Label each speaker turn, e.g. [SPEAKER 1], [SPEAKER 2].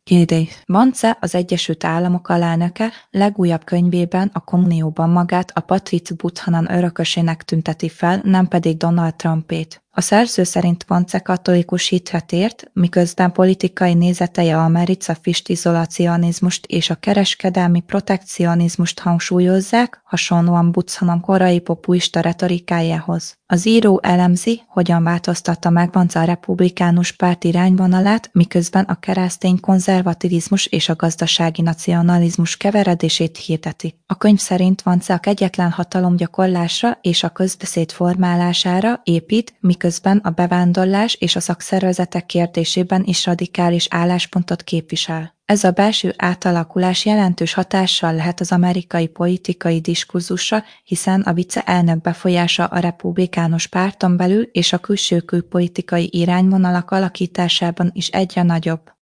[SPEAKER 1] Idé. Vance, az Egyesült Államok alelnöke, legújabb könyvében a Kommunióban magát a Patrik Buchanan örökösének tünteti fel, nem pedig Donald Trumpét. A szerző szerint Vance katolikus hitre tért, miközben politikai nézetei a americafist izolacionizmust és a kereskedelmi protekcionizmust hangsúlyozzák, hasonlóan Buchanan korai populista retorikájához. Az író elemzi, hogyan változtatta meg Vance a republikánus párt irányvonalát, miközben a keresztény konzervativizmus és a gazdasági nacionalizmus keveredését hirdeti. A könyv szerint Vance a kegyetlen hatalomgyakorlásra és a közbeszéd formálására épít, miközben a bevándorlás és a szakszervezetek kérdésében is radikális álláspontot képvisel. Ez a belső átalakulás jelentős hatással lehet az amerikai politikai diskurzusra, hiszen a viceelnök befolyása a republikánus párton belül és a külső külpolitikai irányvonalak alakításában is egyre nagyobb.